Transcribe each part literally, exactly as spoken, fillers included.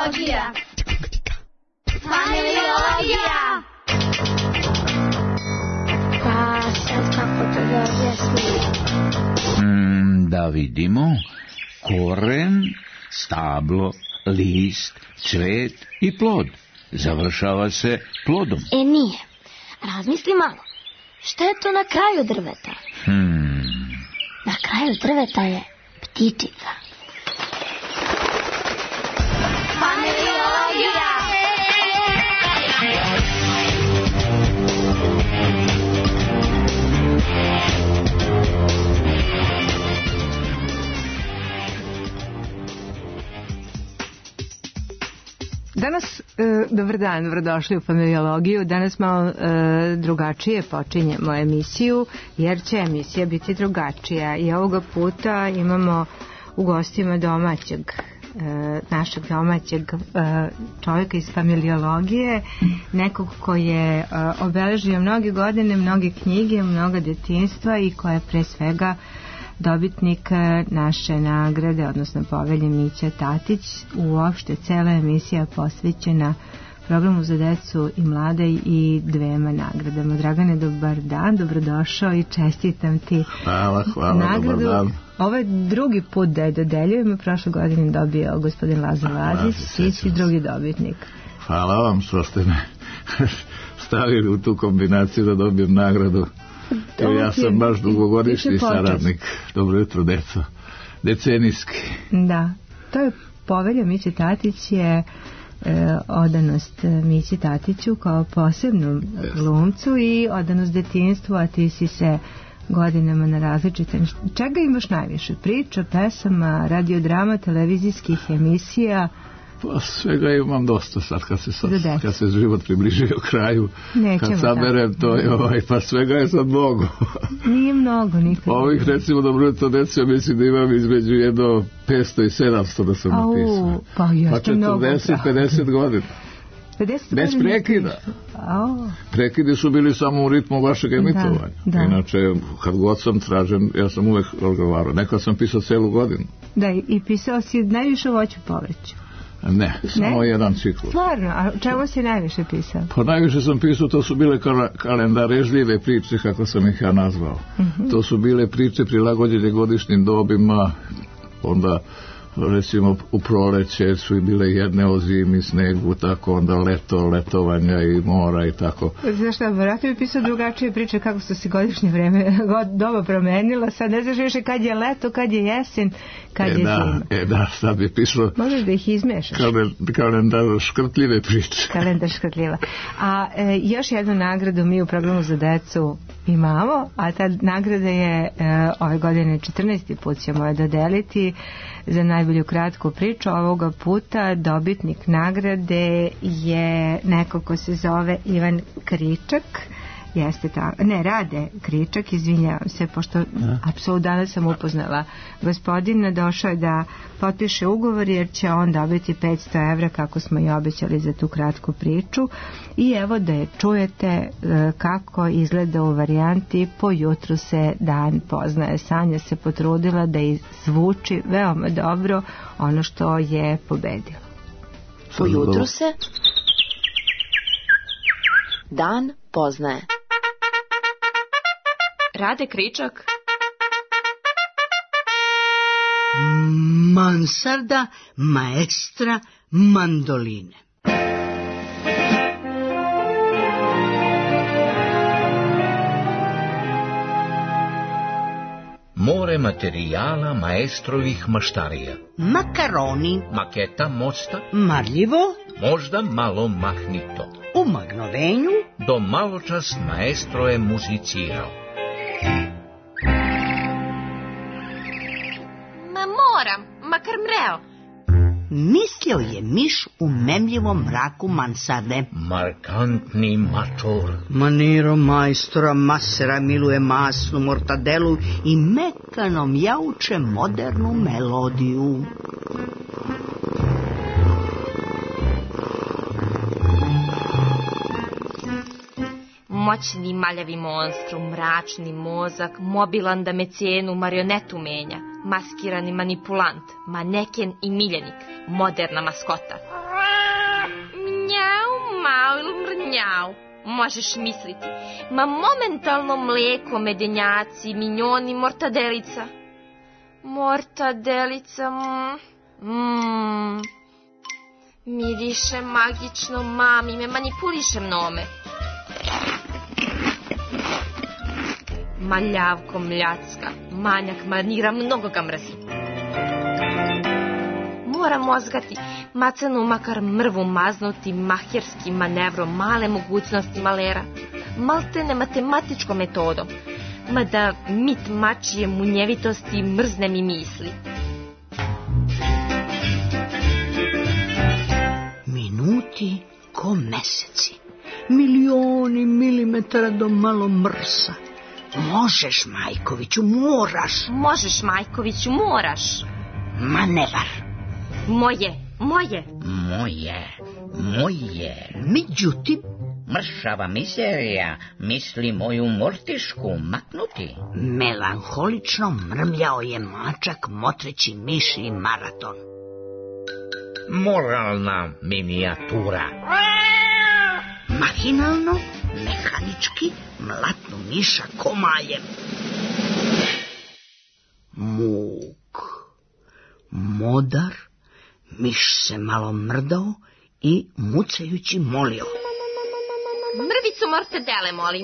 Familiologija. Familiologija. Pa sad kako to da objasnim? Mm, da vidimo. Koren, stablo, list, cvet i plod. Završava se plodom. E nije. Razmisli malo. Šta je to na kraju drveta? Hmm. Na kraju drveta je ptičica. Familiologija. Danas, e, dobar dan, dobrodošli u Familiologiju. Danas malo e, drugačije počinjemo emisiju, jer će emisija biti drugačija. I ovoga puta imamo u gostima domaćeg, e, našeg domaćeg e, čovjeka iz Familiologije, nekog koji je e, obeležio mnoge godine, mnoge knjige, mnoga detinjstva i koja je pre svega dobitnik naše nagrade, odnosno povelje Mića Tatić. Uopšte cela emisija posvećena programu za decu i mlade i dvema nagradama. Dragane, dobar dan, dobrodošao i čestitam ti hvala, hvala, nagradu. Dobar dan. Ovo je drugi put da je dodeljujemo, prošle godine dobio gospodin Lazar Lazić, ti si drugi dobitnik. Hvala vam što ste me stavili u tu kombinaciju da dobijem nagradu. Jer ja sam baš dugogodišnji saradnik. Dobro jutro, deco. Decenijski. Da, to je povelja Miće Tatić je e, odanost Mići Tatiću kao posebnom glumcu i odanost detinjstvu, a ti si se godinama na različitim... Čega imaš najviše? Priča, pesama, radiodrama, televizijskih emisija? Pa svega imam dosta sad, kad se, sad, kad se život približio kraju. Nećemo kad saberem to, je, ovaj, pa svega je sad mnogo. Nije mnogo nikada. Ovih recimo dobro jutro deco, mislim da imam između jedno petsto i sedamsto da sam Au, napisao. Pa, pa četrdeset pedeset godina. Bez prekida. Au. Prekidi su bili samo u ritmu vašeg emitovanja. Da, da. Inače, kad god sam tražen, ja sam uvek odgovarao. Nekad sam pisao celu godinu. Da, i pisao si najviše o voću povrću. Ne, samo ne? jedan cikl. Stvarno, a čemu si najviše pisao? Pa najviše sam pisao, to su bile kalendarežljive priče, kako sam ih ja nazvao. Uh-huh. To su bile priče prilagođene godišnjim dobima, onda recimo u proleće su i bile jedne o zimi, snegu, tako onda leto, letovanja i mora i tako. Znaš šta, vratno je pisao drugačije priče kako su se godišnje vreme doba promenila, sad ne znaš više kad je leto, kad je jesen, kad e je da, zima. E da, sad bi pisao... Možeš da ih izmešaš. Kalendar škrtljive priče. Kalendar škrtljiva. A e, još jednu nagradu mi u programu za decu imamo, a ta nagrada je e, ove godine četrnaesti put ćemo je dodeliti za najbolju kratku priču. Ovoga puta dobitnik nagrade je neko ko se zove Ivan Kričak. Jeste tako, ne, Rade Kričak, izvinjavam se, pošto apsolutno danas sam upoznala gospodina, došao je da potpiše ugovor jer će on dobiti petsto evra kako smo i obećali za tu kratku priču. I evo da je čujete kako izgleda u varijanti Po jutru se dan poznaje. Sanja se potrudila da izvuči veoma dobro ono što je pobedilo. Po jutru se dan poznaje. Rade Kričak. Mansarda maestra mandoline. More materijala maestrovih maštarija. Makaroni. Maketa mosta. Marljivo. Možda malo mahnito. U magnovenju. Do maločas maestro je muzicirao. Ma moram, makar mreo. Mislio je miš u memljivom mraku mansarde. Markantni mačor. Maniro majstora masera miluje masnu mortadelu i mekanom jauče modernu melodiju. Moćni maljavi monstru, mračni mozak, mobilan da mecenu marionetu menja, maskirani manipulant, maneken i miljenik, moderna maskota. Njau, možeš misliti. Ma momentalno mlijeko, medenjaci, minjoni, mortadelica. Mortadelica, mmm, mmm. Miriše magično, mami, me manipuliše mnome. Maljavko mljacka, manjak manira, mnogo ga mrzi. Mora mozgati, macanu makar mrvu maznuti mahjerskim manevrom male mogućnosti malera, maltene matematičkom metodom, mada mit mačije munjevitosti mrzne mi misli. Minuti ko meseci, milioni milimetara do malo mrsa. Možeš, Majkoviću, moraš. Možeš, Majkoviću, moraš. Manevar. Moje, moje. Moje, moje. Međutim, mršava mizerija, misli moju mortišku maknuti. Melanholično mrmljao je mačak motreći miši i maraton. Moralna minijatura. Mahinalno, mehanički, mlatnu miša komaljem. Muk. Modar, miš se malo mrdao i mucajući molio. Mrvicu mortadele, molim.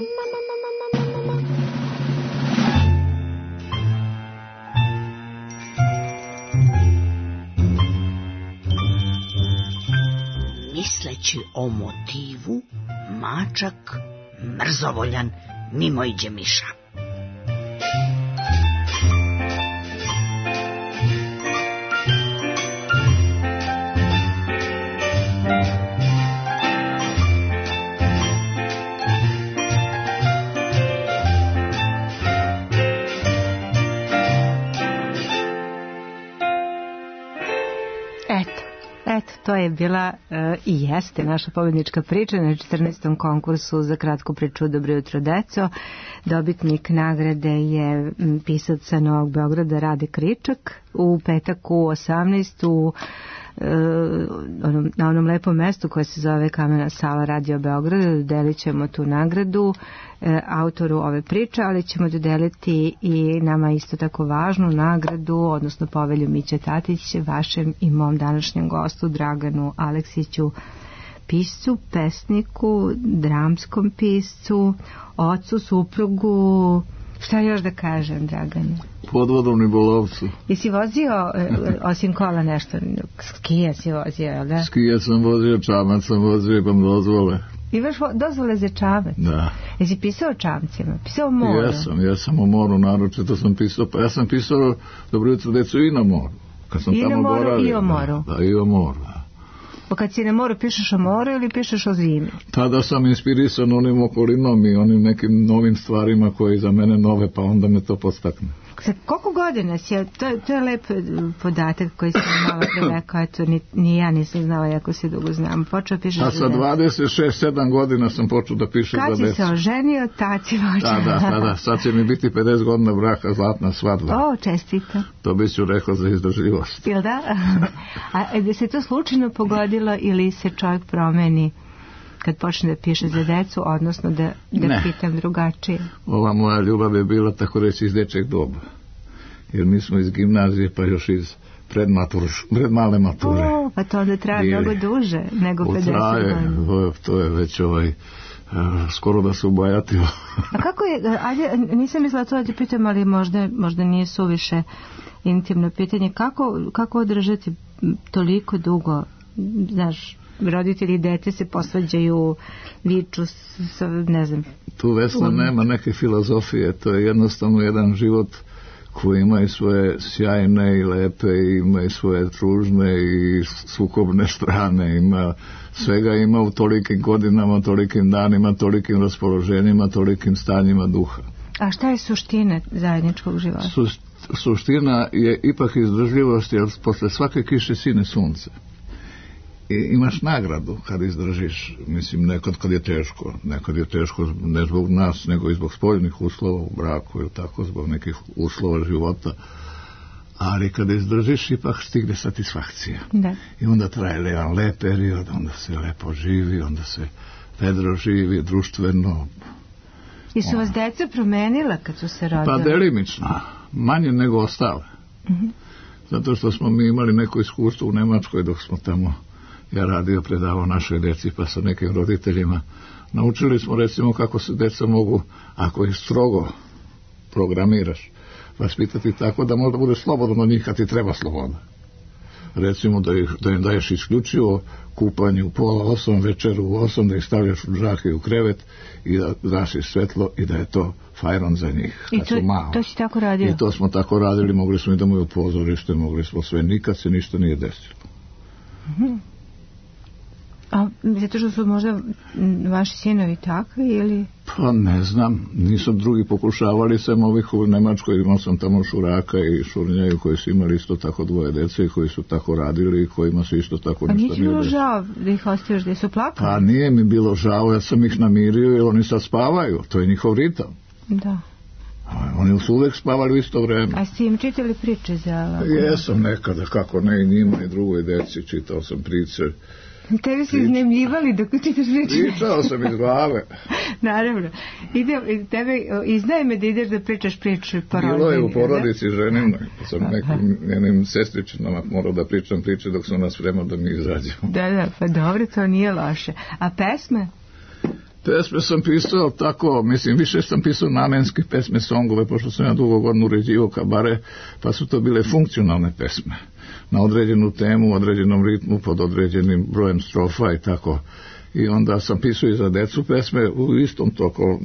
Misleći o motivu, mačak, mrzovoljan, mimo iđe miša. Eto, to je bila uh, i jeste naša pobednička priča na četrnaestom konkursu za kratku priču Dobro jutro deco. Dobitnik nagrade je pisac sa Novog Beograda Rade Kričak. U petak u osamnaest u na onom lepom mestu koje se zove Kamena sala Radio Beograda dodelit ćemo tu nagradu e, autoru ove priče, ali ćemo dodeliti i nama isto tako važnu nagradu, odnosno povelju Miće Tatić, vašem i mom današnjem gostu Draganu Aleksiću, piscu, pesniku, dramskom piscu, ocu, suprugu. Šta još da kažem, Dragane? Podvodom Nibolovcu. Jesi vozio, osim kola, nešto? Skije si vozio, jel da? Skije sam vozio, čamac sam vozio, imam dozvole. Imaš dozvole za čamac? Da. Jesi pisao o čamcima? Pisao o moru? Jesam, jesam o moru, naročito sam pisao, pa ja sam pisao Dobro jutro deco i na moru. Kad sam I tamo na moru boravio, i o moru? Da, da, i o moru, da. Pa kad si na moru pišeš o moru ili pišeš o zimi? Tada sam inspirisan onim okolinom i onim nekim novim stvarima koje za mene nove, pa onda me to podstakne. Sad, koliko godina si, to, to je lep podatak koji sam malo pre rekao, eto, ni, ni ja nisam znala, jako se dugo znam. Počeo pišeš A sa dvadeset šest sedam godina sam počeo da pišem za decu. Kad si se oženio, tad si počeo. Da, da, da, da, sad će mi biti pedeset godina braka, zlatna svadba. O, čestito. To bi ću rekao za izdržljivost. Jel da? A da se to slučajno pogodilo ili se čovjek promeni kad počne da piše za decu, odnosno da, da pitam drugačije? Ova moja ljubav je bila, tako reći, iz dečeg doba. Jer mi smo iz gimnazije, pa još iz predmale mature. O, pa to onda traje mnogo duže nego pedeset godina. To je već ovaj, skoro da se ubajatilo. A kako je, ajde, nisam mislila to da ti pitam, ali možda, možda nije suviše intimno pitanje. Kako, kako održati toliko dugo, znaš, roditelji i dete se posvađaju, viču, ne znam. Tu, Vesna, nema neke filozofije, to je jednostavno jedan život koji ima i svoje sjajne i lepe, ima i svoje tužne i sukobne strane, ima svega, ima u tolikim godinama, tolikim danima, tolikim raspoloženjima, tolikim stanjima duha. A šta je suština zajedničkog života? Su, suština je ipak izdržljivost, jer posle svake kiše sine sunce. I imaš nagradu kad izdržiš, mislim, nekad kad je teško, nekad je teško ne zbog nas, nego i zbog spoljnih uslova u braku ili tako, zbog nekih uslova života, ali kad izdržiš ipak stigne satisfakcija. Da. I onda traje jedan lep period, onda se lepo živi, onda se Pedro živi društveno. I su vas deca promenila kad su se rodili? Pa delimično, manje nego ostale. Uh-huh. Zato što smo mi imali neko iskustvo u Nemačkoj dok smo tamo, ja radio, predavao našoj deci pa sa nekim roditeljima. Naučili smo recimo kako se deca mogu, ako ih strogo programiraš, vaspitati tako da možda bude slobodno od njih kad ti treba sloboda. Recimo da, ih, da im daješ isključivo kupanje u pola osam, večeru u osam, da ih stavljaš u džake i u krevet i da daš ih svetlo i da je to fajron za njih. I to, to si tako radio? I to smo tako radili, mogli smo i da mu je u pozorište, mogli smo sve, nikad se ništa nije desilo. Uh-huh. A zato što su možda vaši sinovi takvi ili? Pa ne znam, nisu drugi pokušavali, sem ovih u Nemačkoj, imao sam tamo Šuraka i Šurnjaju koji su imali isto tako dvoje dece i koji su tako radili i kojima se isto tako ništa nije desilo. A nije bilo žao da ih ostaviš, da su plakali? Pa nije mi bilo žao, ja sam ih namirio jer oni sad spavaju, to je njihov ritam. Da. A oni su uvek spavali u isto vreme. A ste im čitali priče za... Jesam nekada, kako ne, i njima i drugoj deci čitao sam priče. Tebi su iznemljivali dok čitaš priče. Pričao sam iz glave. Naravno. Ide, tebe, iznaje me da ideš da pričaš priče po rodbini. Bilo je u porodici ženimnoj. Pa sam nekim njenim sestričinama morao da pričam priče dok sam nas vremao da mi izađemo. Da, da, pa dobro, to nije loše. A pesme? Pesme sam pisao tako, mislim, više sam pisao namenske pesme, songove, pošto sam ja dugo godinu uređivao kabare, pa su to bile funkcionalne pesme. Na određenu temu, u određenom ritmu, pod određenim brojem strofa i tako. I onda sam pisao i za decu pesme u istom toko,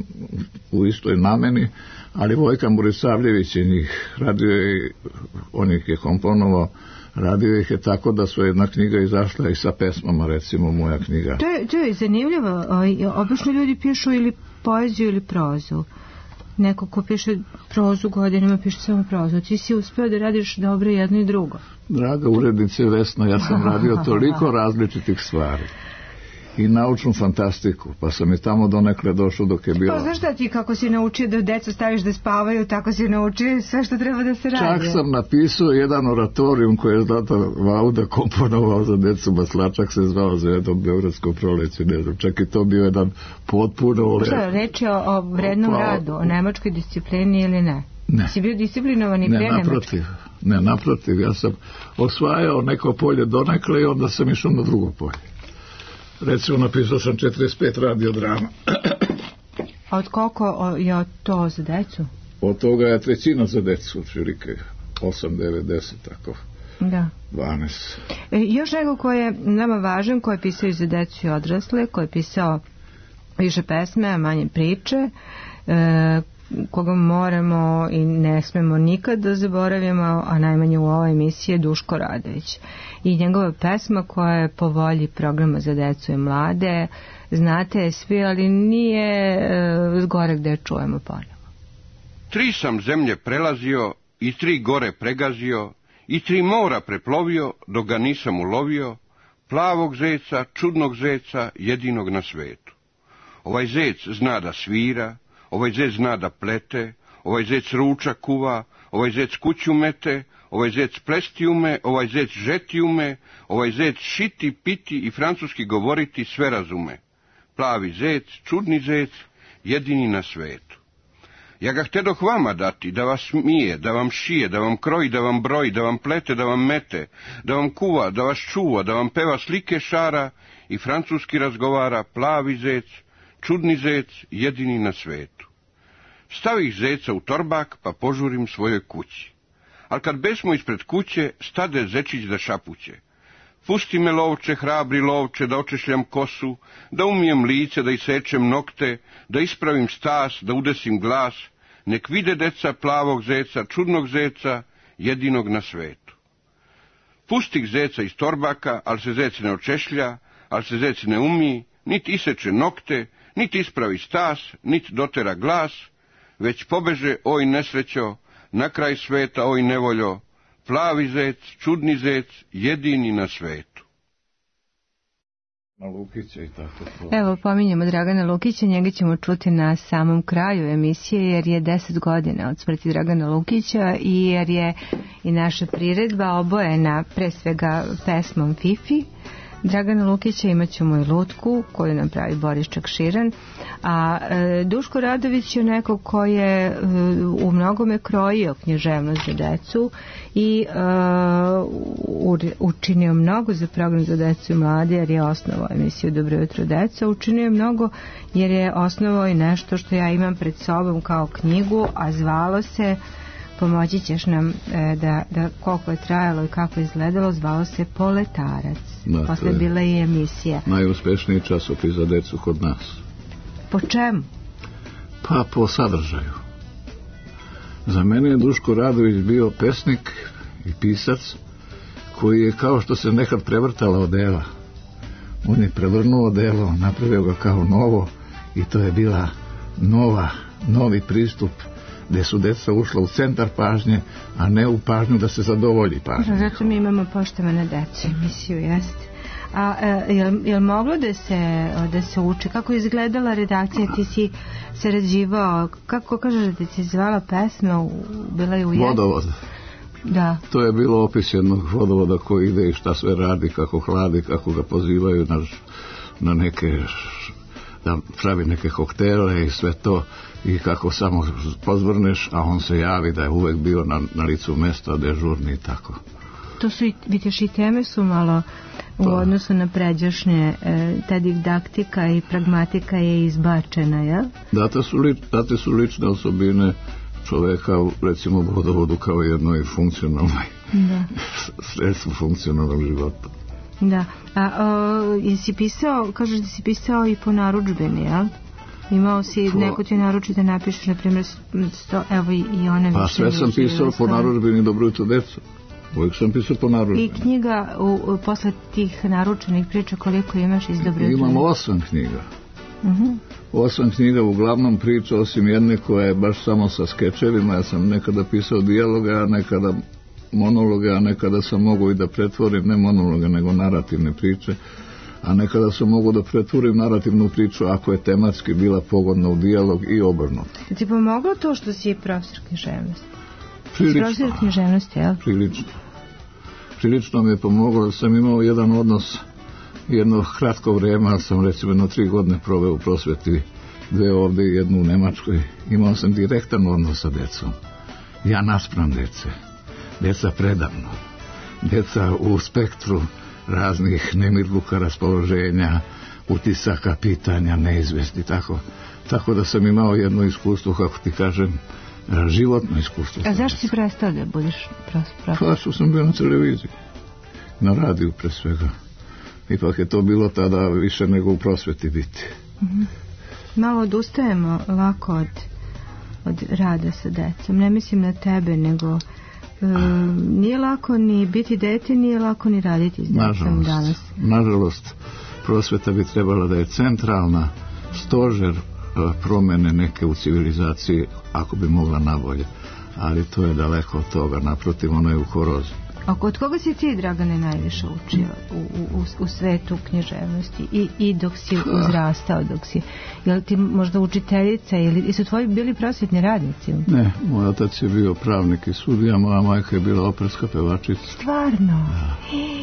u istoj nameni, ali Vojka Murisavljević je njih radio i on ih je komponovao, radio ih je tako da su jedna knjiga izašla i sa pesmama, recimo moja knjiga. To je, to je zanimljivo, obično ljudi pišu ili poeziju ili prozu. Neko ko piše prozu godinama piše samo prozu. Ti si uspeo da radiš dobro jedno i drugo. Draga urednice Vesna, ja sam radio toliko različitih stvari. I naučnu fantastiku, pa sam i tamo donekle došao dok je bilo... Pa znaš šta ti, kako si naučio da decu staviš da spavaju, tako si naučio sve što treba da se radi. Čak sam napisao jedan oratorijum koji je Zlata Vauda komponovao za decu, Maslačak se zvao za jedno beogradsko proleće, ne znam, čak i to bio jedan potpuno... Šta, reč je o, o vrednom pa, radu, o nemačkoj disciplini ili ne? Ne. Si bio disciplinovan i ne, pre Nemačke? Naprotiv, ne, naprotiv, ja sam osvajao neko polje donekle i onda sam išao na drugo polje. Recimo, napisao sam četrdeset pet radiodrama. A od koliko je to za decu? Od toga je trećina za decu, otprilike osam, devet, deset, tako. Da. dvanaest. E, još nego ko je nama važan, ko je pisao i za decu i odrasle, ko je pisao više pesme, a manje priče, e, koga moramo i ne smemo nikad da zaboravimo, a najmanje u ovoj emisiji je Duško Radović. I njegova pesma koja je po volji programa za decu i mlade, znate je svi, ali nije e, zgore gde čujemo ponovo. Tri sam zemlje prelazio i tri gore pregazio i tri mora preplovio dok ga nisam ulovio, plavog zeca, čudnog zeca, jedinog na svetu. Ovaj zec zna da svira, ovaj zec zna da plete, ovaj zec ruča kuva, ovaj zec kuću mete, ovaj zec plesti ume, ovaj zec žeti ume, ovaj zec šiti, piti i francuski govoriti sve razume. Plavi zec, čudni zec, jedini na svetu. Ja ga htedoh vama dati, da vas smije, da vam šije, da vam kroji, da vam broji, da vam plete, da vam mete, da vam kuva, da vas čuva, da vam peva slike šara i francuski razgovara, plavi zec, čudni zec, jedini na svetu. Stavih zeca u torbak, pa požurim svojoj kući. Al kad besmo ispred kuće, stade zečić da šapuće. Pusti me, lovče, hrabri lovče, da očešljam kosu, da umijem lice, da isečem nokte, da ispravim stas, da udesim glas, nek vide deca plavog zeca, čudnog zeca, jedinog na svetu. Pustih zeca iz torbaka, al se zec ne očešlja, al se zec ne umi, niti iseče nokte, niti ispravi stas, niti dotera glas, već pobeže, oj nesrećo, na kraj sveta, oj nevoljo, plavi zec, čudni zec, jedini na svetu. Na Lukića i tako to. Evo, pominjemo Dragana Lukića, njega ćemo čuti na samom kraju emisije, jer je deset godina od smrti Dragana Lukića i jer je i naša priredba obojena pre svega pesmom Fifi, Dragana Lukića imat ćemo i Lutku koju nam pravi Boris Čakširan, a e, Duško Radović je neko ko je e, u mnogome krojio književnost za decu i e, u, učinio mnogo za program za decu i mlade, jer je osnovao emisiju Dobro jutro deca, učinio je mnogo jer je osnovao i nešto što ja imam pred sobom kao knjigu, a zvalo se, pomoći ćeš nam e, da, da koliko je trajalo i kako je izgledalo, zvalo se Poletarac. Da, posle bila i emisija. Najuspešniji časopis za decu kod nas. Po čemu? Pa po sadržaju. Za mene je Duško Radović bio pesnik i pisac koji je kao što se nekad prevrtala odela. On je prevrnuo odelo, napravio ga kao novo i to je bila nova, novi pristup gde su deca ušla u centar pažnje, a ne u pažnju da se zadovolji pažnje. Zato mi imamo Poštovane decu emisiju, jeste. A e, je, je li moglo da se, da se uči? Kako je izgledala redakcija? Ti si sarađivao, kako kažeš da ti se zvala pesma? Bila je u jed... Vodovod. Da. To je bilo opis jednog vodovoda koji ide i šta sve radi, kako hladi, kako ga pozivaju na, na neke, da pravi neke koktele i sve to, i kako samo pozvrneš, a on se javi da je uvek bio na, na licu mesta, dežurni i tako. To su i, vidiš, i teme su malo u pa. odnosu na pređašnje, e, ta didaktika i pragmatika je izbačena, jel? Date su, li, date su lične osobine čoveka, recimo u vodovodu, kao jednoj funkcionalnoj sredstvu funkcionalnog života. Da, a o, jesi pisao, kažeš da si pisao i po narudžbeni, jel? Imao si po... neko ti naruči da napišeš, na primjer, sto, evo i, i one... Pa sve sam pisao po narudžbeni Dobro jutro deca. Uvijek sam pisao po narudžbeni. I knjiga, u, u, posle tih naručenih priča, koliko imaš iz Dobro jutro? Imam osam knjiga. Uh-huh. Osam knjiga, uglavnom priča, osim jedne koja je baš samo sa skečevima. Ja sam nekada pisao dijaloga, a nekada monologe, a nekada sam mogu i da pretvorim, ne monologe, nego narativne priče, a nekada sam mogu da pretvorim narativnu priču ako je tematski bila pogodna u dijalog i obrnuto. Ti pomoglo to što si profesor književnosti? Prilično. Profesor književnosti, jel? Prilično. Prilično mi je pomoglo da sam imao jedan odnos jedno kratko vreme, ali sam recimo jedno tri godine proveo u prosveti, dve ovde i jednu u Nemačkoj. Imao sam direktan odnos sa decom. Ja naspram dece. Deca predavno. Deca u spektru raznih nemirluka, raspoloženja, utisaka, pitanja, neizvesti, tako. Tako da sam imao jedno iskustvo, kako ti kažem, životno iskustvo. A zašto si prestao da budeš profesor? Pa što sam bio na televiziji. Na radiju pre svega. Ipak je to bilo tada više nego u prosveti biti. Mm-hmm. Malo odustajemo lako od, od rada sa decom. Ne mislim na tebe, nego e, nije lako ni biti dete, nije lako ni raditi s decom danas. Nažalost, prosveta bi trebala da je centralna, stožer promene neke u civilizaciji, ako bi mogla nabolje. Ali to je daleko od toga, naprotiv, ono je u horozi. A od koga si ti, Dragane, najviše učio u, u, u svetu književnosti i, i dok si uzrastao, dok si, je li ti možda učiteljica ili su tvoji bili prosvetni radnici? Ne, moj otac je bio pravnik i sudija, moja majka je bila operska pevačica. Stvarno? Da.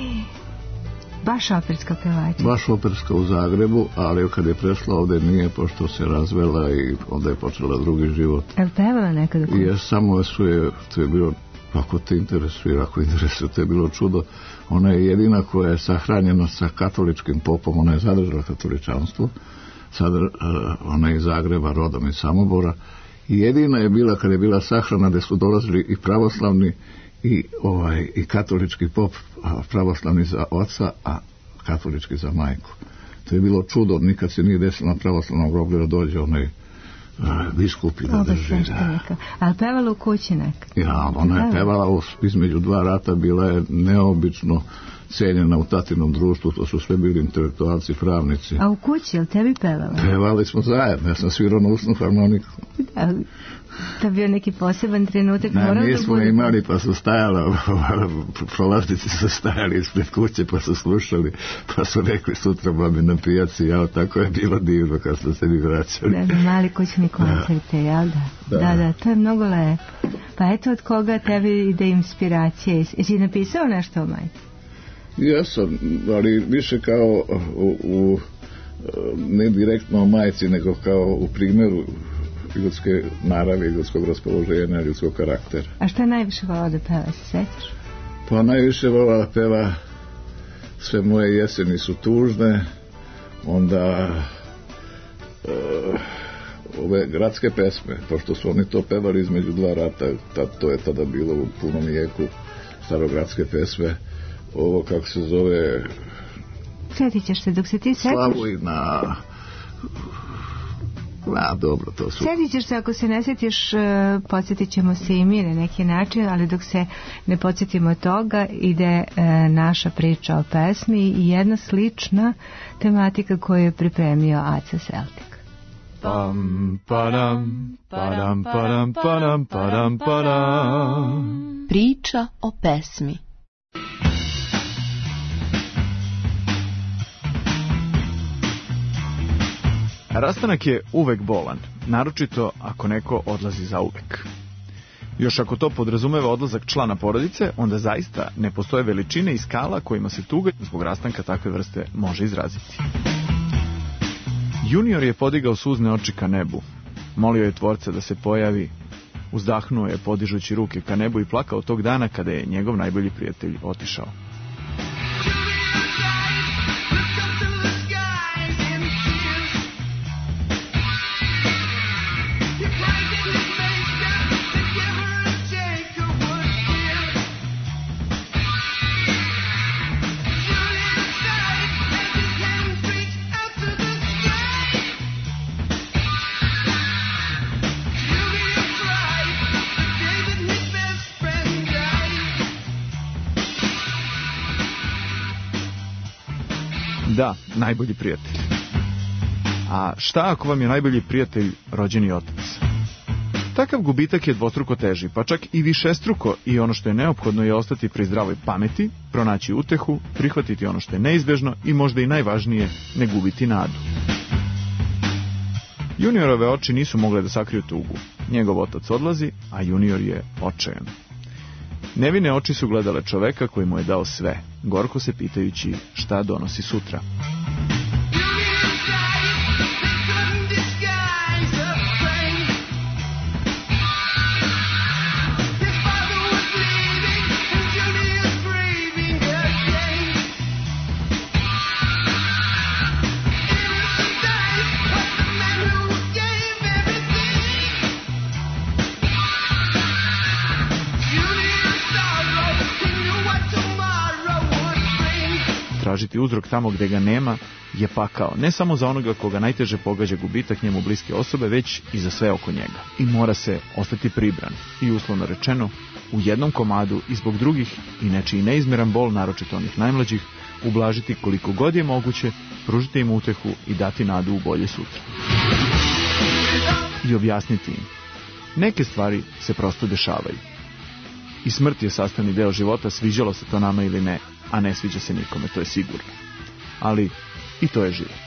Baš operska pevačica? Baš operska u Zagrebu, ali kad je prešla ovde nije, pošto se razvela i onda je počela drugi život. Je li pevala nekada? I je samo su je, to je bilo, ako te interesuje, ako interesuje, to je bilo čudo. Ona je jedina koja je sahranjena sa katoličkim popom, ona je zadržala katoličanstvo, sad uh, ona je iz Zagreba, rodom iz Samobora, i jedina je bila kad je bila sahrana gde su dolazili i pravoslavni i ovaj i katolički pop, a pravoslavni za oca, a katolički za majku. To je bilo čudo, nikad se nije desilo na pravoslavnom groblju da dođe onaj biskup i da drži. Ali pevala u kući nekad? Ja, ona je pevala između dva rata, bila je neobično cenjena u tatinom društvu, to su sve bili intelektualci, pravnici. A u kući, je li tebi pevala? Pevali smo zajedno, ja sam svirao na usnu harmoniku. A to je bio neki poseban trenutak? Ne, mi smo bude... imali, pa su stajala, prolaznici su stajali ispred kuće, pa su slušali, pa su rekli sutra babi na pijaci, jel, tako je bilo divno kad smo se mi vraćali. Da, da, mali kućni koncerte, jel da? Da. da, da, to je mnogo lepo. Pa eto, od koga tebi ide inspiracija? Jesi napisao nešto o majci? Jesam, ali više kao u, u ne direktno o majci, nego kao u primjeru ljudske naravi, ljudskog raspoloženja, ljudskog karaktera. A šta najviše volao da peva, se sećaš? Pa najviše volao da peva Sve moje jeseni su tužne, onda uh, ove gradske pesme, pošto su oni to pevali između dva rata, tad, to je tada bilo u punom jeku, starogradske pesme, ovo kako se zove... Sjetit ćeš se dok se ti setiš? Slavu i na... A, dobro, to su... Sjetit ćeš se, ako se ne sjetiš, podsjetit ćemo se i mi na neki način, ali dok se ne podsjetimo toga, ide e, naša priča o pesmi i jedna slična tematika koju je pripremio Aca Celtik. Pam, padam, padam, padam, padam, padam, padam. Priča o pesmi. Rastanak je uvek bolan, naročito ako neko odlazi zauvek. Još ako to podrazumeva odlazak člana porodice, onda zaista ne postoje veličine i skala kojima se tuga zbog rastanka takve vrste može izraziti. Junior je podigao suzne oči ka nebu. Molio je Tvorca da se pojavi, uzdahnuo je podižući ruke ka nebu i plakao tog dana kada je njegov najbolji prijatelj otišao. Da, najbolji prijatelj. A šta ako vam je najbolji prijatelj rođeni otac? Takav gubitak je dvostruko teži, pa čak i višestruko, i ono što je neophodno je ostati pri zdravoj pameti, pronaći utehu, prihvatiti ono što je neizbežno i možda i najvažnije, ne gubiti nadu. Juniorove oči nisu mogle da sakriju tugu. Njegov otac odlazi, a Junior je očajan. Nevine oči su gledale čoveka koji mu je dao sve, gorko se pitajući šta donosi sutra. Tražiti uzrok tamo gde ga nema je pakao, ne samo za onoga koga najteže pogađa gubitak njemu bliske osobe, već i za sve oko njega. I mora se ostati pribran i, uslovno rečeno, u jednom komadu i zbog drugih i nečiji neizmeran bol, naročito onih najmlađih, ublažiti koliko god je moguće, pružiti im utehu i dati nadu u bolje sutra. I objasniti im. Neke stvari se prosto dešavaju. I smrt je sastavni deo života, sviđalo se to nama ili ne, a ne sviđa se nikome, to je sigurno. Ali i to je život.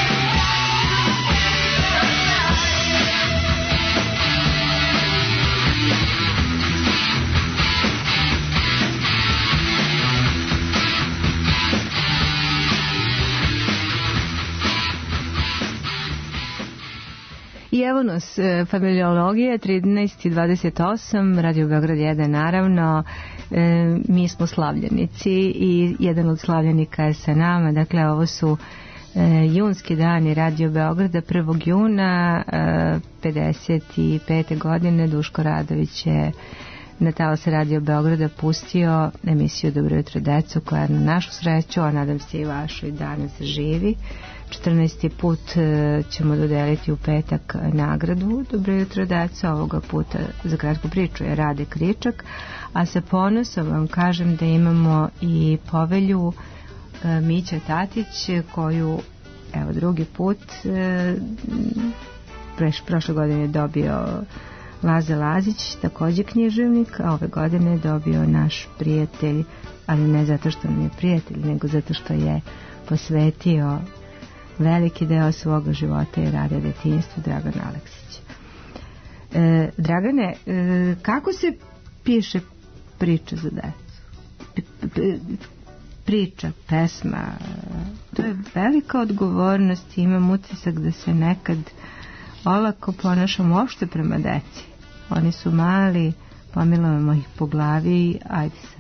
I evo nas, familiologija, trinaest i dvadeset osam, Radio Beograd jedan, naravno, e, mi smo slavljenici i jedan od slavljenika je sa nama, dakle ovo su e, junski dani Radio Beograda, prvog juna e, pedeset pete godine, Duško Radović je na talase Radio Beograda pustio emisiju Dobro jutro deco, koja je na našu sreću, a nadam se i vašu, i danas živi. četrnaesti put ćemo dodeliti u petak nagradu Dobro jutro deco, ovoga puta za kratku priču je Rade Kričak, a sa ponosom vam kažem da imamo i povelju e, Mića Tatić, koju evo drugi put e, preš, prošle godine je dobio Laza Lazić, također književnik, a ove godine je dobio naš prijatelj, ali ne zato što nam je prijatelj, nego zato što je posvetio veliki deo svoga života i rada detinjstvu, Dragan Aleksić. E, Dragane, e, kako se piše priča za decu? priča, pesma, to je velika odgovornost i imam utisak da se nekad olako ponašamo uopšte prema deci. Oni su mali, pomilovamo ih po glavi, ajde se.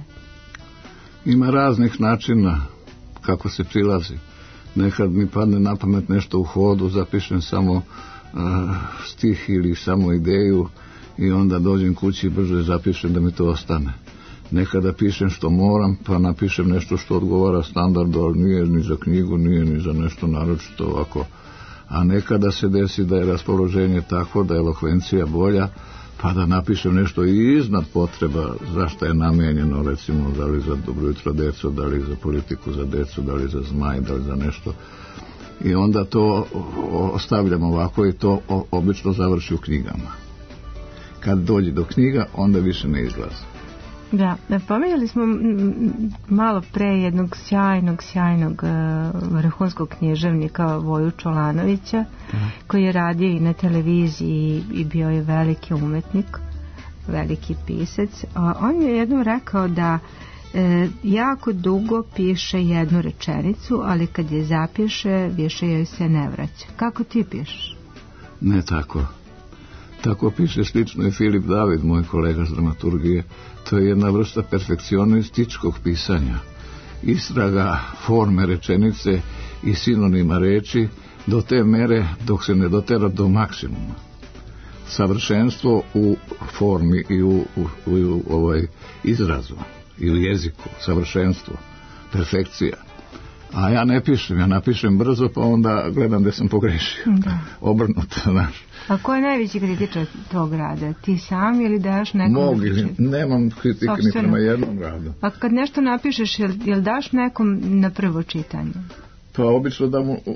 Ima raznih načina kako se prilazi. Nekad mi padne na pamet nešto u hodu, zapišem samo uh, stih ili samo ideju i onda dođem kući i brže zapišem da mi to ostane. Nekada pišem što moram, pa napišem nešto što odgovara standardu, ali nije ni za knjigu, nije ni za nešto naročito ovako. A nekada se desi da je raspoloženje takvo, da je elokvencija bolja, pa da napišem nešto i iznad potreba zašto je namenjeno, recimo da li za Dobro jutro deco, da li za politiku za decu, da li za Zmaj, da li za nešto. I onda to ostavljam ovako i to obično završi u knjigama. Kad dođe do knjiga, onda više ne izlazi. Da, pomenuli smo malo pre jednog sjajnog, sjajnog vrhunskog književnika Voju Čolanovića, Aha. koji je radio i na televiziji i bio je veliki umetnik, veliki pisac. On je jednom rekao da e, jako dugo piše jednu rečenicu, ali kad je zapiše, više joj se ne vraća. Kako ti pišeš? Ne tako. Tako piše slično i Filip David, moj kolega s dramaturgije. To je jedna vrsta perfekcionističkog pisanja. Istraga forme rečenice i sinonima reči do te mere dok se ne dotera do maksimuma. Savršenstvo u formi i u, u, u, u ovaj izrazu i u jeziku. Savršenstvo. Perfekcija. A ja ne pišem, ja napišem brzo pa onda gledam da sam pogrešio. Da. Obrnuto, znaš. A ko je najveći kritičar tog rada? Ti sam ili daš nekom? Mogu, nemam kritike ni prema jednom radu. A kad nešto napišeš, jel, jel daš nekom na prvo čitanje? Pa obično da mu,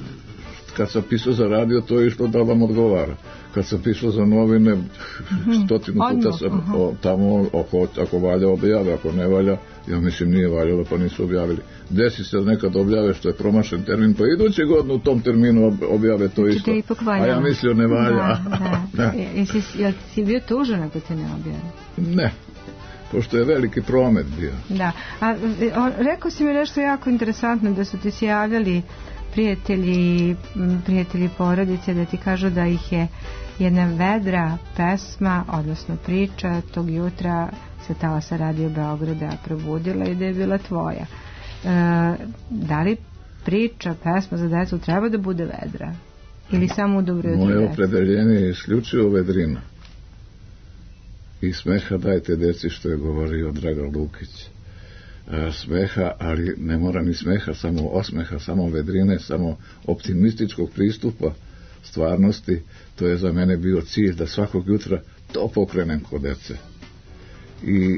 kad sam pisao za radio, to je išlo da vam odgovara. Kad sam pisao za novine, stotinu puta sam o, tamo, ako, ako valja objave, ako ne valja, ja mislim nije valjalo, pa nisu objavili. Desi se nekad objave što je promašen termin, pa iduće godine u tom terminu objave to isto. A ja mislio ne valja. Da, da. Da. Jesi, jel si bio tužan ako te ne objavi? Ne, pošto je veliki promet bio. Da, a on, rekao si mi nešto jako interesantno, da su ti se javljali prijatelji, prijatelji porodice, da ti kažu da ih je jedna vedra pesma, odnosno priča tog jutra sa talasa Radio Beograda probudila i da je bila tvoja. E, da li priča, pesma za decu treba da bude vedra? Ili samo u Dobro jutro deco? Moje opredeljenje je isključivo vedrina. I smeha dajte deci, što je govorio Dragan Lukić. E, smeha, ali ne mora ni smeha, samo osmeha, samo vedrine, samo optimističkog pristupa stvarnosti. To je za mene bio cilj da svakog jutra to pokrenem kod dece. I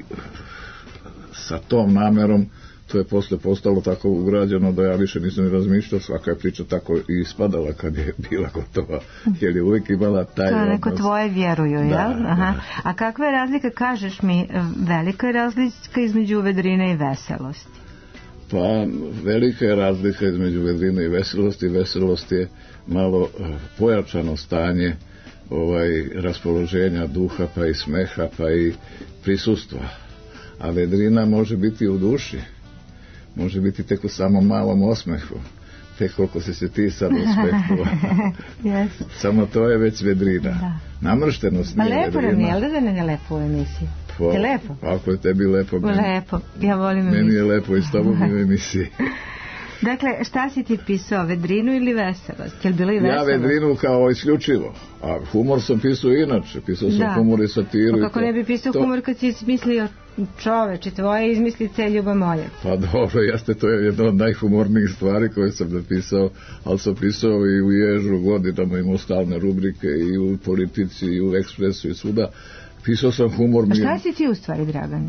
sa tom namerom to je posle postalo tako ugrađeno da ja više nisam ni razmišljao, svaka je priča tako i ispadala kad je bila gotova, jer je uvijek imala taj odnos. To neko tvoje vjeruju, jel? Da, Aha. Da. A kakva je razlika, kažeš mi, velika je razlika između vedrine i veselosti? Pa velika je razlika između vedrine i veselosti. Veselost je malo pojačano stanje ovaj, raspoloženja duha, pa i smeha, pa i prisustva. A vedrina može biti u duši, može biti tek u samom malom osmehu, tek koliko si se ti sad osmehula. Yes. Samo to je već vedrina. Da. Namrštenost nije vedrina. Pa lepo nam je, jel da nam je lepo u emisiji? Pa, je lepo? Ako je tebi lepo. Meni, lepo, ja volim emisiju. Meni je lepo i s tobom u emisiji. Dakle, šta si ti pisao, vedrinu ili veselost? Je li bilo i veselost? Ja vedrinu kao isključivo, a humor sam pisao inače, pisao sam da. humor i satiru. Pa kako ne bi pisao to... humor kad si smislio čoveče, tvoje izmislice Ljuba Moljac? Pa dobro, jeste, to je jedna od najhumornijih stvari koje sam napisao, ali sam pisao i u Ježu godinama, imao stalne rubrike i u Politici i u Ekspresu i svuda. Pisao sam humor. A šta si ti u stvari, Dragan?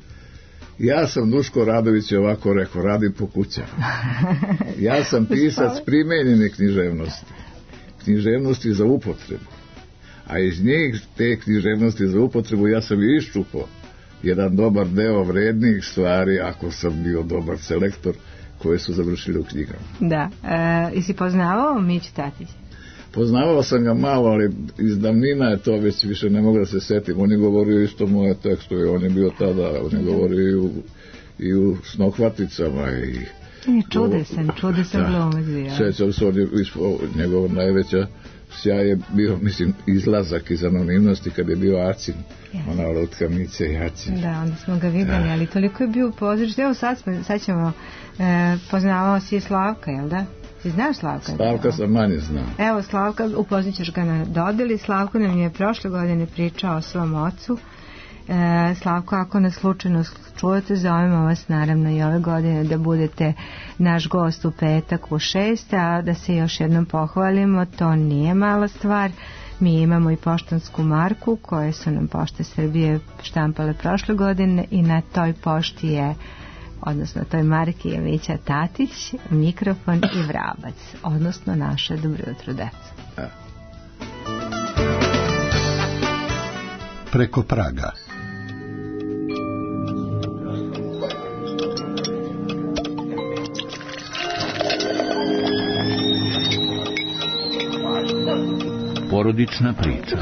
Ja sam, Duško Radović je ovako rekao, radim po kućama. Ja sam pisac primenjene književnosti. Književnosti za upotrebu. A iz njih te književnosti za upotrebu ja sam i iščupao jedan dobar deo vrednih stvari, ako sam bio dobar selektor, koje su završili u knjigama. Da. E, i si poznavao Miću Tatić? Poznavao sam ga malo, ali iz davnina je to, već više ne mogu da se setim. On je govorio isto moje tekstove, on je bio tada, on je govorio i u, i u Snohvaticama i... I čudesan, čudesan glumac bio. Sećam se, on je, njegova najveća sjaj je bio, mislim, izlazak iz anonimnosti kad je bio Acin, yes. Ona lutka Mića i Acin. Da, onda smo ga vidjeli, ali toliko je bio pozorište. Evo sad, smo, sad ćemo, e, poznavao si Slavka, jel da? Ti znaš Slavka? Slavka sam manje znao. Evo Slavka, upoznat ćeš ga na dodeli. Slavko nam je prošle godine pričao o svom ocu. E, Slavko, ako nas slučajno čujete, zovemo vas naravno i ove godine da budete naš gost u petak u šest, a da se još jednom pohvalimo, to nije mala stvar. Mi imamo i poštansku marku koje su nam Pošte Srbije štampale prošle godine i na toj pošti je, odnosno toj marki je Mića Tatić, mikrofon i vrabac, odnosno naše dobro jutro deca. Preko praga. Porodična priča.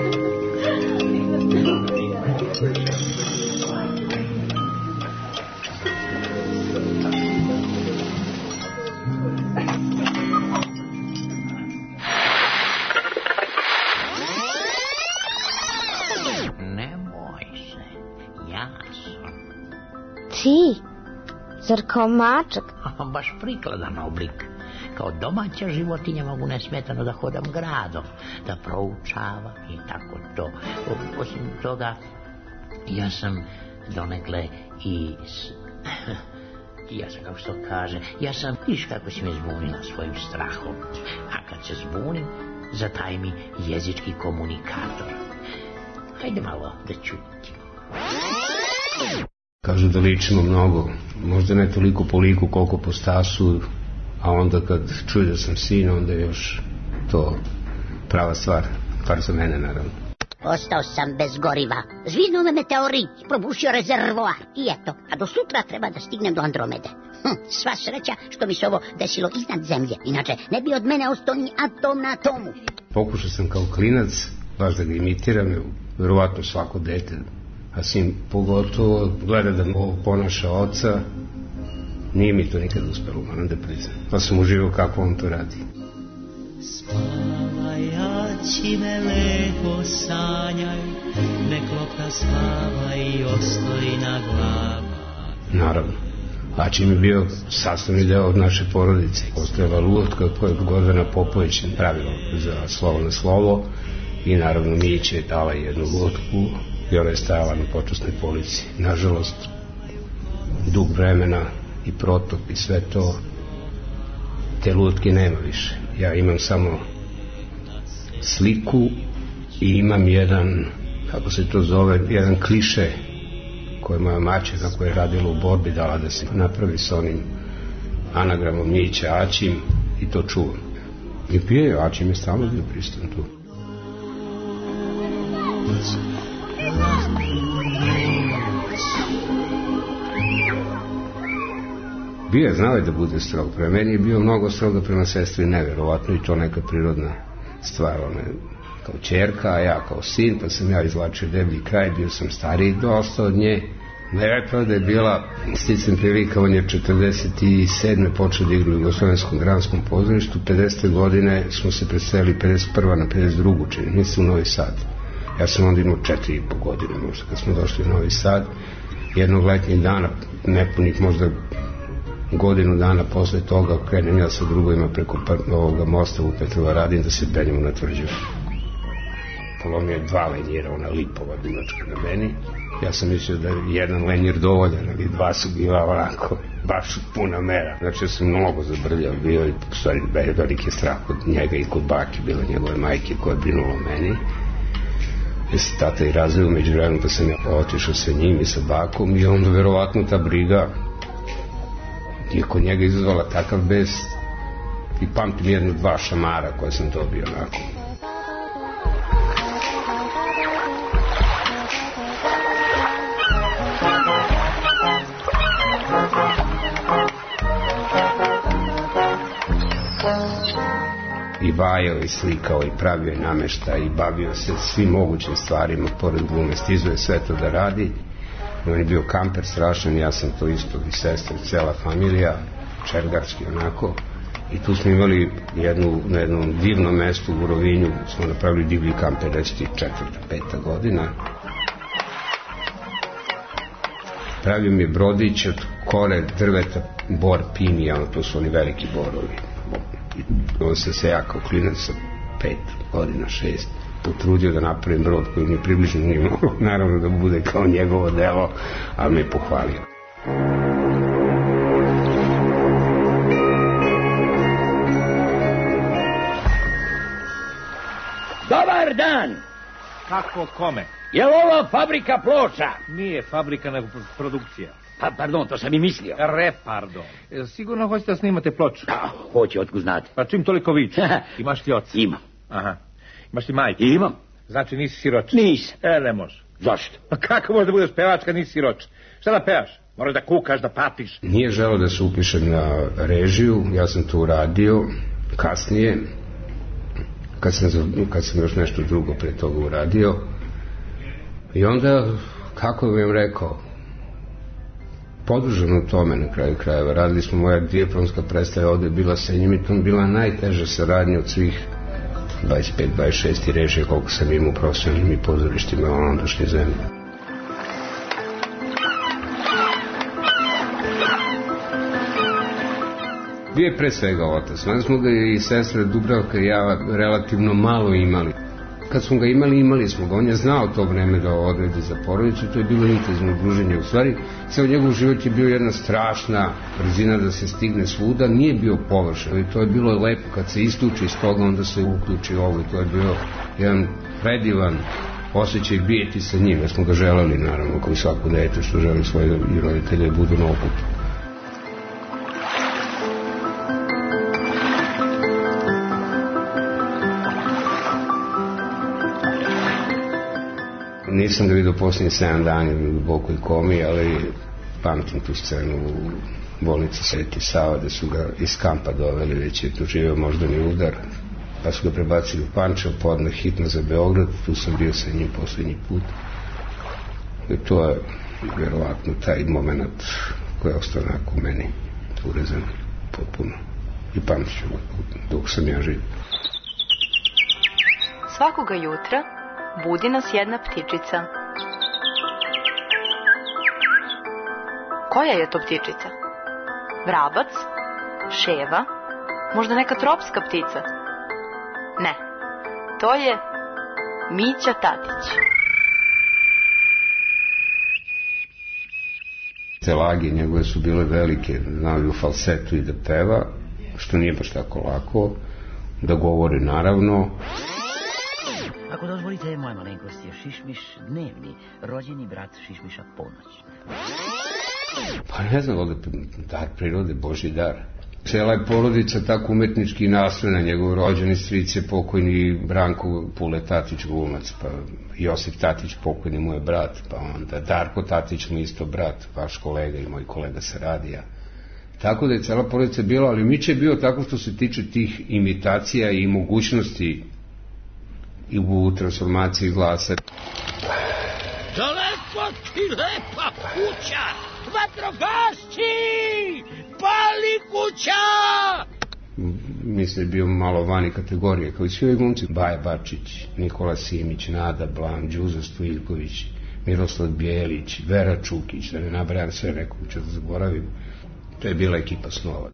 Ti? Zar kao mačak? Baš prikladan oblik. Kao domaća životinja mogu nesmetano da hodam gradom, da proučavam i tako to. Osim toga, ja sam donekle i... ja sam, kako što kaže, ja sam, viš kako si me zbunila svojim strahom. A kad se zbunim, zataj mi jezički komunikator. Hajde malo da čutimo. Kažu da ličimo mnogo, možda ne toliko po liku koliko po stasu, a onda kad čuje da sam sin, onda je još to prava stvar, par za mene naravno. Ostao sam bez goriva, zviznuo me meteorit, probušio rezervoar i eto, a do sutra treba da stignem do Andromede. Hm, sva sreća što mi se ovo desilo iznad zemlje, inače ne bi od mene ostao ni atom na atomu. Pokušao sam kao klinac, baš da ga imitiram, verovatno svako dete, a sin pogotovo gleda da mu ponaša oca. Nije mi to nikad uspelo, moram da priznam. Pa sam uživao kako on to radi. Spavaj, Aći me lepo sanjaj, nek lopta spava i ostoji na glava. Naravno. Aći mi je bio sastavni deo od naše porodice. Postojala lutka koja je Gordana Popović pravila za slovo na slovo i naravno Mić je dala jednu lutku i ona je stajala na počasnoj polici. Nažalost, dug vremena i protok i sve to, te lutke nema više. Ja imam samo sliku i imam jedan, kako se to zove, jedan kliše koje moja maćeha koja je radila u borbi dala da se napravi s onim anagramom Mića Aćim i to čuvam. I pije, Aćim je stalno bio prisutan tu. Bio je, znao je da bude strog. Prema meni je bio mnogo stroga prema sestri, neverovatno, i to neka prirodna stvar. Ona je kao ćerka, a ja kao sin, pa sam ja izvlačio deblji kraj, bio sam stariji dosta od nje. Ne rekla da je bila sticam prilika, on je četrdeset sedme počeo da igra u Jugoslovenskom granskom pozorištu, pedesete godine smo se predstavili pedeset prve na pedeset drugu čini, mislim u Novi Sad. Ja sam onda imao četiri i po godine možda kad smo došli u Novi Sad. Jednog letnjeg dana, nepunih možda godinu dana posle toga, krenem ja sa drugovima preko ovoga mosta u Petrovaradin da se penjemo na Tvrđavu. Polomio je dva lenjira, ona lipova dugačka na meni. Ja sam mislio da je jedan lenjir dovoljan, ali dva su bila onako baš puna mera. Znači ja sam mnogo zabrljao bio i u stvari veliki strah od njega i kod baki bila njegove majke koja je brinula o meni. Ja se tata i razveo među vremenom, pa sam ja otišao sa njim i sa bakom i onda verovatno ta briga je kod njega izazvala takav bes i pamtim jedno dva šamara koje sam dobio onako. I vajao i slikao i pravio i namešta i bavio se svim mogućim stvarima pored glume, stizuje sve to da radi On je bio kamper strašan, ja sam to isto, i sestre, cela familija, čergarski onako. I tu smo imali jednu, na jednom divnom mestu u Rovinju, smo napravili divlji kamp pedeset četvrta peta godina. Pravio mi je brodić od kore drveta, bor pinija, to su oni veliki borovi. On se se ja kao klinac sa pet godina, šest, potrudio da napravim brod koji mi približno nije moglo, naravno da bude kao njegovo delo, ali me je pohvalio. Dobar dan! Kako kome? Je li ovo fabrika ploča? Nije fabrika, nego produkcija. Pa, pardon, to sam i mislio. Repardon. Sigurno hoćete da snimate ploču? A, hoće, otkud znate. Pa čim toliko viče? Imaš li oca? Imam. Aha. Imaš li majke? Imam. Znači nisi siroč? Nisam. E, ne može. Zašto? Pa kako može da budeš pevač kad nisi siroč? Šta da pevaš? Moraš da kukaš, da patiš. Nije želeo da se upišem na režiju, ja sam to uradio kasnije, kad sam, kad sam još nešto drugo pre toga uradio. I onda, kako bih vam rekao, podržano u tome na kraju krajeva. Radili smo, moja diplomska predstava ovde je bila sa njim i to bila najteža saradnja od svih dvadeset pet dvadeset šest režija koliko sam imao u profesionalnim i pozorištima u ondašnje zemlje. Bio je pre svega otac. Onda smo ga i sestra Dubravka i ja relativno malo imali. Kad smo ga imali, imali smo ga. On je znao to vreme da odredi za porodicu. To je bilo intenzivno druženje. U stvari, ceo njegov život je bio jedna strašna brzina da se stigne svuda. Nije bio površan. I to je bilo lepo. Kad se isključi iz toga, onda se uključi ovo. I to je bio jedan predivan osjećaj bijeti sa njim. Ja smo ga želeli, naravno, kao i svako dete što želi svoje i roditelje budu na okupu. Nisam ga vidio posljednjih sedam dana u dubokoj komi, ali pamtim tu scenu u bolnici Sveti Sava, da su ga iz kampa doveli, već je doživio moždani udar, pa su ga prebacili u Pančevo, podne hitno za Beograd, tu sam bio sa njim posljednji put. I to je vjerovatno taj moment koji je ostao onako u meni urezan potpuno. I pamtit ću ga dok sam ja živ. Svakoga jutra budi nas jedna ptičica. Koja je to ptičica? Vrabac? Ševa? Možda neka tropska ptica? Ne, to je Mića Tatić. Te lage njegove su bile velike, znao i u falsetu i da peva, što nije baš tako lako, da govori naravno. Ako dozvolite, moja malenkost je Šišmiš dnevni, rođeni brat Šišmiša Ponoć. Pa ne znam, ovdje dar prirode, Božji dar. Cela je porodica tako umetnički nastrojena, njegov rođeni stric je pokojni Branko Pule Tatić glumac, pa Josip Tatić pokojni mu je brat, pa onda Darko Tatić mu isto brat, vaš kolega i moj kolega sa radija. Tako da je cela porodica bila, ali Mića je bio tako što se tiče tih imitacija i mogućnosti i u transformaciji glasa. Daleko ti lepa kuća, vatrogasci, pali kuća! Mislim da je bio malo vani kategorije, kao i svi ovi glumci. Baja Bačić, Nikola Simić, Nada Blan, Đuza Stojković, Miroslav Bjelić, Vera Čukić, da ne nabrajam sve, nekog ću da zaboravim. To je bila ekipa snova.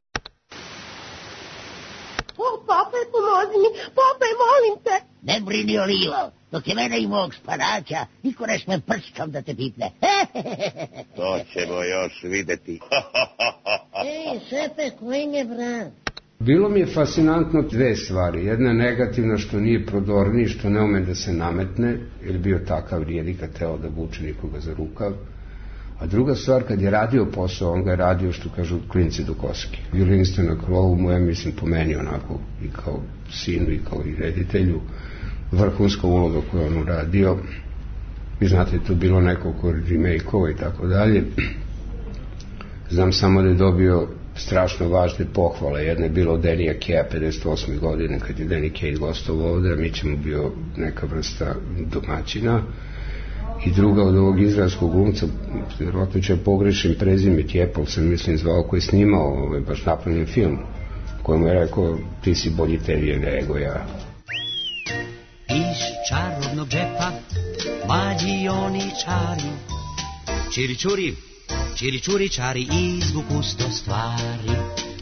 O, pape, pomozi mi, pape, molim te. Ne brini o Lilo, dok je mene i mog spanaća, niko ne sme prskam da te pipne. To ćemo još videti. Ej, šefe, koji je bran? Bilo mi je fascinantno dve stvari. Jedna negativna, što nije prodorni, što ne ume da se nametne, jer bio takav rijedi kad teo da vuče nikoga za rukav. A druga stvar, kad je radio posao, on ga je radio, što kažu, klinci do koske. Violinista na krovu mu je, mislim, po meni onako, i kao sinu, i kao i reditelju, vrhunska uloga koju on uradio. Vi znate, to je bilo nekoliko remake-ova i tako dalje. Znam samo da je dobio strašno važne pohvale. Jedna je bila od Denija Keja pedeset osme godine, kad je Denny Kej gostovao ovde, a mi ćemo bio neka vrsta domaćina. I druga od ovog izraelskog glumca, vjerojatno će pogrešim prezime, Tjepov se mislim zvao, koji je snimao ovaj, baš napravljen film, kojemu je rekao, ti si bolji tebi nego ja. Iz čarobnog džepa mlađi oni čari, čiri čuri, čiri čuri čari, izvuku sto stvari.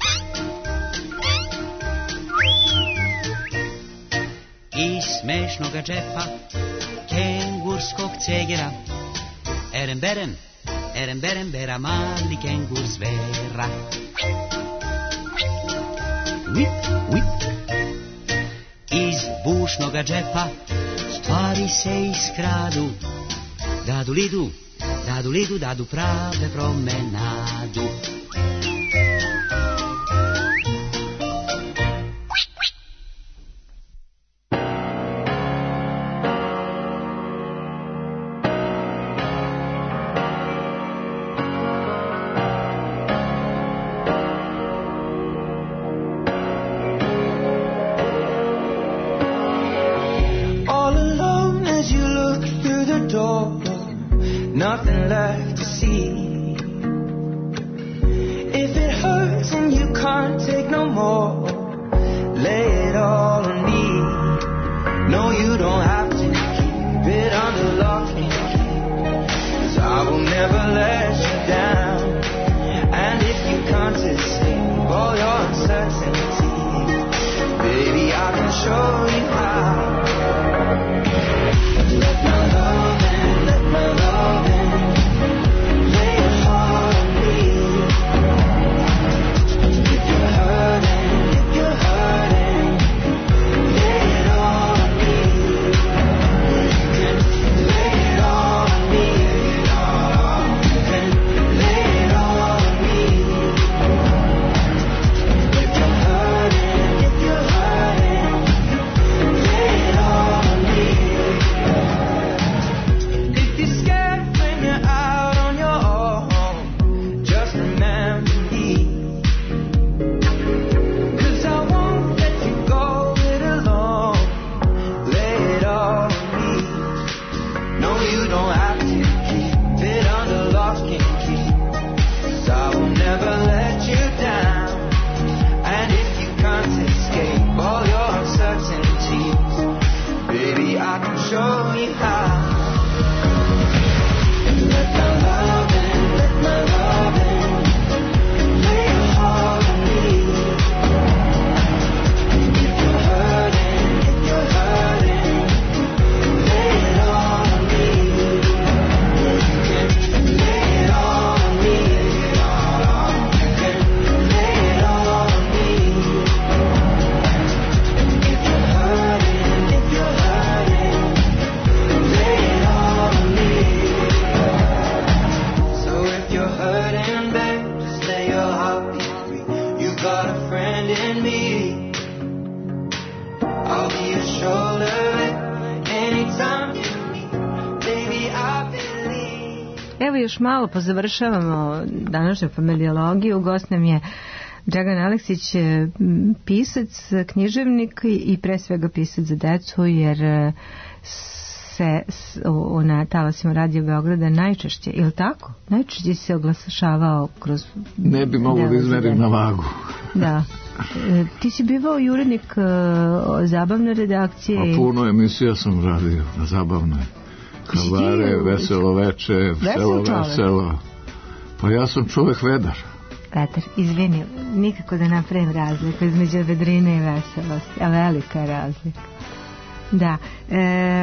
Iz smešnoga džepa kengurskog cegera, eren beren, eren beren bera, mali kengur zvera. Whip, whip. Iz bušnoga džepa stvari se iskradu, dadu lidu, dadu lidu, dadu prave promenadu. Nothing left to see. If it hurts and you can't take no more, lay it all on me. No, you don't have to keep it under lock and key, 'cause I will never let you down. And if you can't escape all your uncertainty, baby, I can show you how. Let my love in, let my love in. Evo još malo pa završavamo današnju familiologiju. Gost nam je Dragan Aleksić, pisac, književnik i pre svega pisac za decu, jer se na talasima Radio Beograda najčešće, ili tako? Najčešće se oglašavao kroz... Ne bi mogu da izmerim na vagu. Da. Ti si bivao i urednik zabavne redakcije. Pa puno emisija sam radio na zabavnoj. Kabare, veselo veče, selo veselo. Pa ja sam čovjek vedar. Petar, izvini, nikako da napravim razliku između vedrine i veselosti, a velika je razlika. Da. E,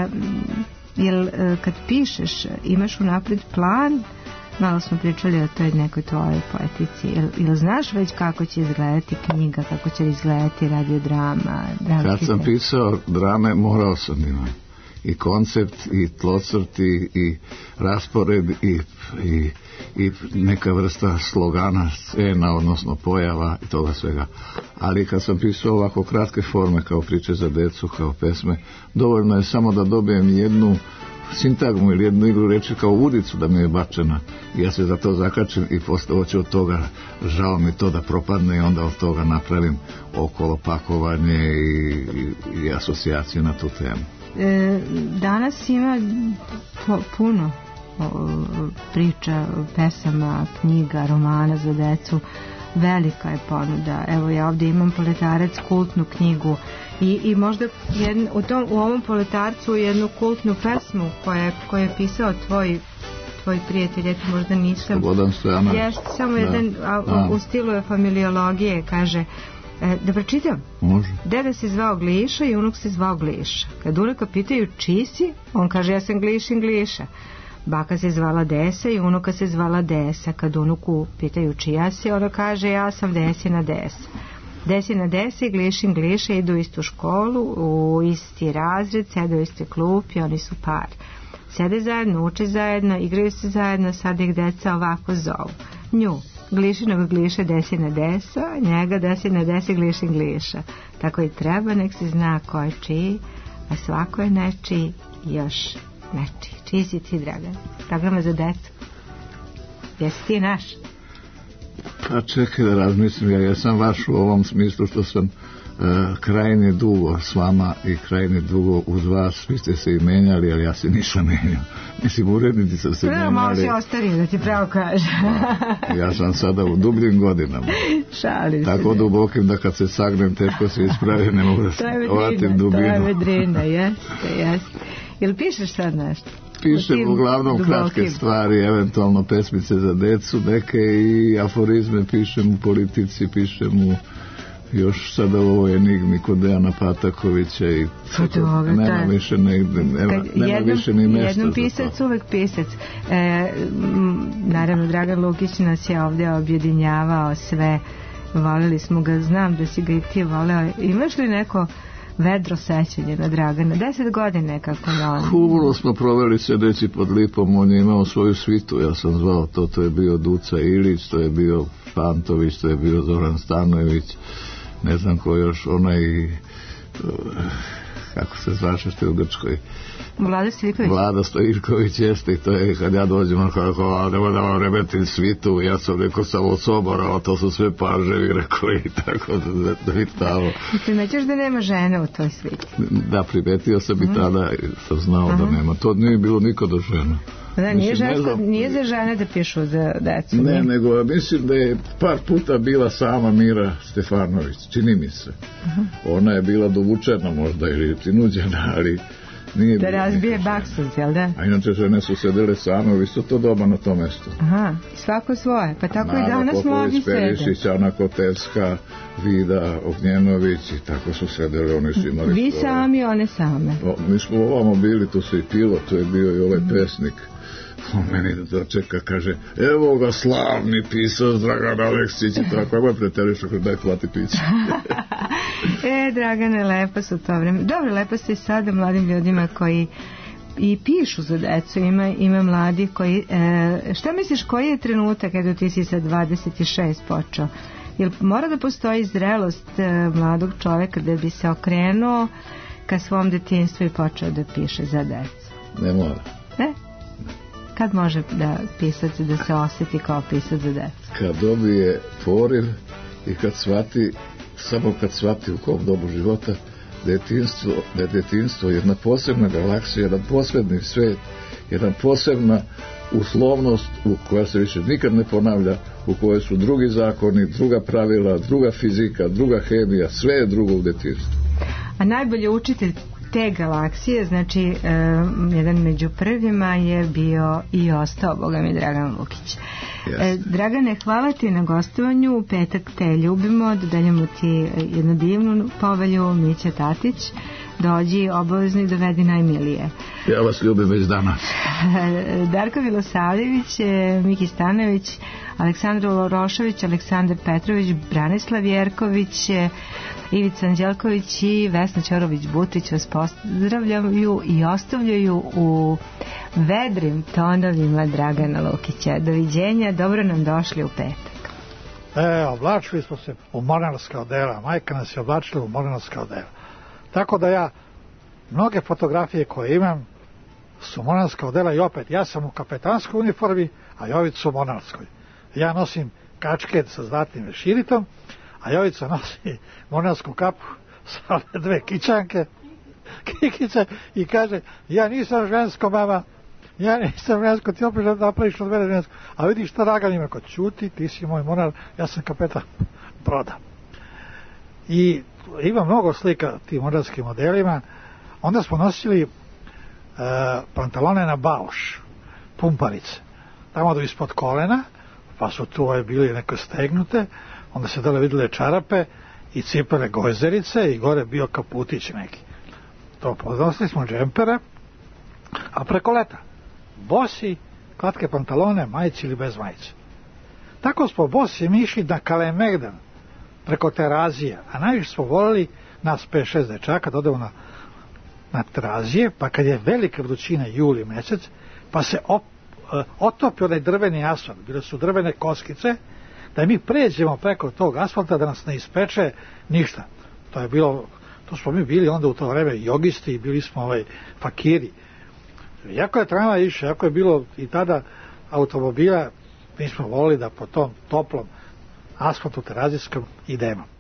jel, kad pišeš, imaš unapred plan? Malo smo pričali o toj nekoj tvojoj poetici. Jel, jel znaš već kako će izgledati knjiga, kako će izgledati radiodrama? Kad sam pisao drame, morao sam imati i koncept, i tlocrt, i, i raspored, i, i, i neka vrsta slogana, scena, odnosno pojava i toga svega. Ali kad sam pisao ovako kratke forme, kao priče za decu, kao pesme, dovoljno je samo da dobijem jednu sintagmu ili jednu igru reči kao udicu da mi je bačena. I ja se za to zakačim i posle hoću od toga, žao mi to da propadne, i onda od toga napravim okolo pakovanje i, i, i asocijacije na tu temu. e, danas ima po, puno o, priča, pesama, knjiga, romana za decu. Velika je ponuda. Evo ja ovdje imam Poletarac, kultnu knjigu i, i možda jedn, u, tom, u ovom Poletarcu jednu kultnu pesmu koja, koja je pisao tvoj tvoj prijatelj, eto možda nisam Slobodan Stojanović. Jeste, samo da. jedan a, da. U stilu je familiologije, kaže e, da pročitam. Može. Deda se zvao Gliša i unuk se zvao Gliša. Kad unuka pitaju čiji si, on kaže ja sam Glišin Gliša. Baka se zvala Desa i unuka se zvala Desa. Kad unuku pitaju čija si, ona kaže ja sam Desina Desa. Desina Desa i Glišin Gliša idu u istu školu, u isti razred, sede u iste klupi, oni su par. Sede zajedno, uče zajedno, igraju se zajedno, sad ih deca ovako zovu. Nju, Glišinog Gliša, Desina Desa, njega Desina Desa, Glišin Gliša. Tako i treba, nek se zna ko je čiji, a svako je nečiji, još nečiji. Čiji si ti, Dragan? Programa za decu. Jesi ti naš? Pa čekaj da razmislim, ja jesam vaš u ovom smislu što sam Uh, krajnje dugo s vama i krajnje dugo uz vas, vi ste se i menjali, ali ja se nisam menjao. Mislim, urednici sam se menjali. Malo si ostario, da ti pravo kaže. Ja sam sada u dubljim godinama. Šalim se. Tako dubokim da kad se sagnem teško se ispravi, ne mogu da se ovatim dubinu. To je vedrina, jeste, jeste. Jel pišeš sad nešto? Pišem uglavnom kratke stvari, eventualno pesmice za decu, neke i aforizme pišem u politici, pišem u još sada u ovoj enigmi kod Dejana Patakovića i dobro, nema taj. više negde, nema, nema jednom, više ni mesta jednom pisac, uvek pisac. E, m, naravno, Dragan Lukić nas je ovdje objedinjavao sve, volili smo ga, znam da si ga i ti voleo. Imaš li neko vedro sećanje na Dragana? Deset godine kako je on. Puno smo proveli sedeći pod lipom, on je imao svoju svitu, ja sam zvao to, to je bio Duca Ilić, to je bio Fantović, to je bio Zoran Stanojević, ne znam ko još, onaj, kako se zvaše što je u Grčkoj, Vlada Stojiković. Vlada Stojiković jeste i to je kad ja dođem, on kako, nema da vam remetim svitu, ja sam rekao samo od Sobora, a to su sve paževi, rekao i tako da vitalo. Primećaš da nema žene u toj sviti? Da, primetio sam i tada sam znao Aha. da nema, to nije bilo nikada žena. Da, nije, mislim, žensko, znam, nije za žene da pišu za decu. Ne, nije. nego mislim da je par puta bila sama Mira Stefanović, čini mi se. Aha. Ona je bila dovučena možda ili prinuđena, ali nije da razbije baksuz, jel da? A inače žene su sedele same u isto to doba na tom mestu. Aha, svako svoje, pa tako Nana, i danas mnogi sede. Perišić, Ana Kotevska, Vida Ognjenović i tako su sedeli, oni su imali vi svoje. Sami, one same. O, mi smo ovamo bili, tu se i pilo, tu je bio i ovaj mm. pesnik. On meni da čeka, kaže, evo ga slavni pisac Dragan Aleksić i tako, evo je preteriš, ako daj plati piće. E, Dragane, lepo su to vreme. Dobro, lepo se i sada mladim ljudima koji i pišu za decu, ima, ima mladi koji, e, šta misliš, koji je trenutak, edo ti si sa dvadeset šest počeo, jer mora da postoji zrelost e, mladog čoveka da bi se okrenuo ka svom detinjstvu i počeo da piše za decu? Ne mora. Ne? Kad može da pisac da se osjeti kao pisac za decu? Kad dobije poriv i kad shvati, samo kad shvati u kom dobu života, detinjstvo, da je detinjstvo jedna posebna galaksija, jedan posebni svet, jedna posebna uslovnost u koja se više nikad ne ponavlja, u kojoj su drugi zakoni, druga pravila, druga fizika, druga hemija, sve je drugo u detinjstvu. A najbolji učitelj te galaksije, znači um, jedan među prvima je bio i ostao, boga mi, Dragan Lukić. Yes. E, Dragane, hvala ti na gostovanju, u petak te ljubimo, dodaljamo ti jednu divnu povelju, Mića Tatić, dođi obavezno i dovedi najmilije. Ja vas ljubim već danas. Darko Milosavljević, Miki Stanović, Aleksandar Lorošović, Aleksandar Petrović, Branislav Jerković, Ivica Anđelković i Vesna Ćorović-Butrić vas pozdravljaju i ostavljaju u vedrim tonovima Dragana Lukića. Doviđenja, dobro nam došli u petak. E, oblačili smo se u mornarska odela, majka nas je oblačila u mornarska odela. Tako da ja, mnoge fotografije koje imam su mornarska odela i opet, ja sam u kapetanskoj uniformi, a Jovica u mornarskoj. Ja nosim kačket sa zlatnim veširitom, a Jovica nosi mornarsku kapu sa dve kičanke Kikice i kaže, ja nisam žensko, mama, ja nisam žensko, ti opet napraviš od mene žensko. A vidiš šta Dragan ima, kod ćuti, ti si moj monar, ja sam kapetan broda. I ima mnogo slika tim monarskim modelima. Onda smo nosili uh, pantalone na bauš, pumparice, tamo do ispod kolena, pa su tu ove bili neko stegnute, onda se dole vidjeli čarape i cipele gojzerice i gore bio kaputić neki. To podnosili smo džempere, a preko leta bosi, kratke pantalone, majice ili bez majice. Tako smo bosi mišli na Kalemegdan, preko Terazija, a najviše smo volili nas pet šest dečaka da odemo na, na Terazije, pa kad je velika vrućina juli mesec, pa se op, otopi onaj drveni asfalt, bile su drvene koskice, da mi pređemo preko tog asfalta da nas ne ispeče ništa. To je bilo, to smo mi bili onda u to vreme jogisti i bili smo ovaj fakiri. Jako je tramvaj išao, jako je bilo i tada automobila, mi smo volili da po tom toplom asfaltu terazijskom idemo.